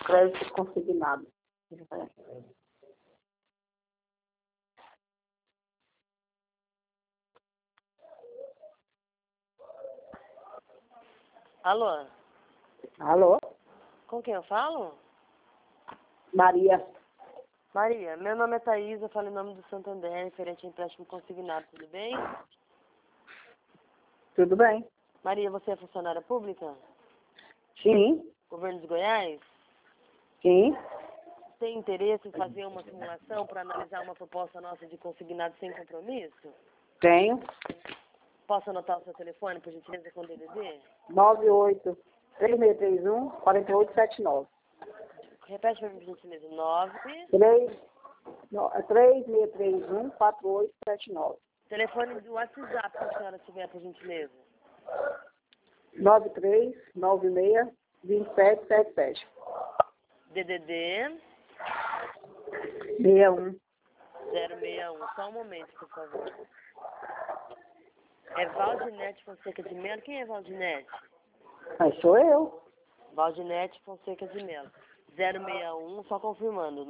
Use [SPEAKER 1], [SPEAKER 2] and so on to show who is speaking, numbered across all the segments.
[SPEAKER 1] Crédito consignado.
[SPEAKER 2] Alô?
[SPEAKER 1] Alô?
[SPEAKER 2] Com quem eu falo?
[SPEAKER 1] Maria.
[SPEAKER 2] Maria, meu nome é Thaís, eu falo em nome do Santander, referente a empréstimo consignado, tudo bem?
[SPEAKER 1] Tudo bem?
[SPEAKER 2] Maria, você é funcionária pública?
[SPEAKER 1] Sim.
[SPEAKER 2] Governo de Goiás?
[SPEAKER 1] Sim.
[SPEAKER 2] Tem interesse em fazer uma simulação para analisar uma proposta nossa de consignado sem compromisso?
[SPEAKER 1] Tenho.
[SPEAKER 2] Posso anotar o seu telefone, por gentileza, com o DDD?
[SPEAKER 1] 98-3631-4879.
[SPEAKER 2] Repete para mim, por gentileza.
[SPEAKER 1] 3631-4879.
[SPEAKER 2] Telefone do WhatsApp, se a senhora tiver, por gentileza.
[SPEAKER 1] 9396-2777.
[SPEAKER 2] DDD
[SPEAKER 1] 61.
[SPEAKER 2] 061. Só um momento, por favor. É Valdinete Fonseca de Melo. Quem é Valdinete?
[SPEAKER 1] Mas sou eu.
[SPEAKER 2] Valdinete Fonseca de Melo. 061, só confirmando.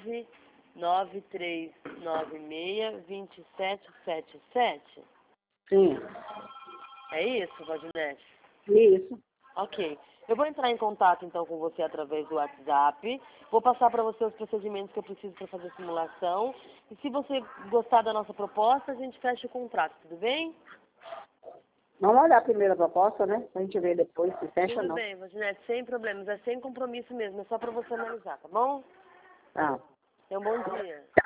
[SPEAKER 2] 99396-2777.
[SPEAKER 1] Sim.
[SPEAKER 2] É isso, Valdinete?
[SPEAKER 1] Isso.
[SPEAKER 2] Ok. Eu vou entrar em contato, então, com você através do WhatsApp. Vou passar para você os procedimentos que eu preciso para fazer a simulação. E se você gostar da nossa proposta, a gente fecha o contrato, tudo bem?
[SPEAKER 1] Vamos olhar a primeira proposta, né? Pra gente ver depois se fecha ou
[SPEAKER 2] Tudo
[SPEAKER 1] não.
[SPEAKER 2] bem, Valdinete, sem problemas. É sem compromisso mesmo, é só para você analisar, tá bom?
[SPEAKER 1] Tá.
[SPEAKER 2] Tenha um bom dia.